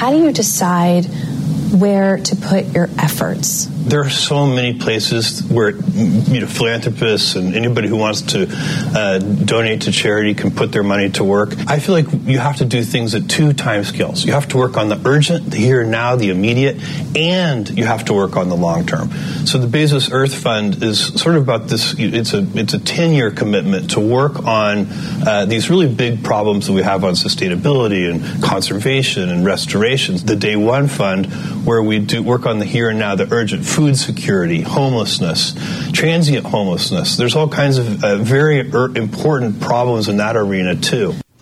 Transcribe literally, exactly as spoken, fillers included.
how do you decide where to put your efforts? There are so many places where, you know, philanthropists and anybody who wants to uh, donate to charity can put their money to work. I feel like you have to do things at two time scales. You have to work on the urgent, the here and now, the immediate, and you have to work on the long term. So the Bezos Earth Fund is sort of about this. It's a it's a ten-year commitment to work on uh, these really big problems that we have on sustainability and conservation and restoration. The Day One Fund, where we do work on the here and now, the urgent food security, homelessness, transient homelessness. There's all kinds of uh, very er- important problems in that arena too.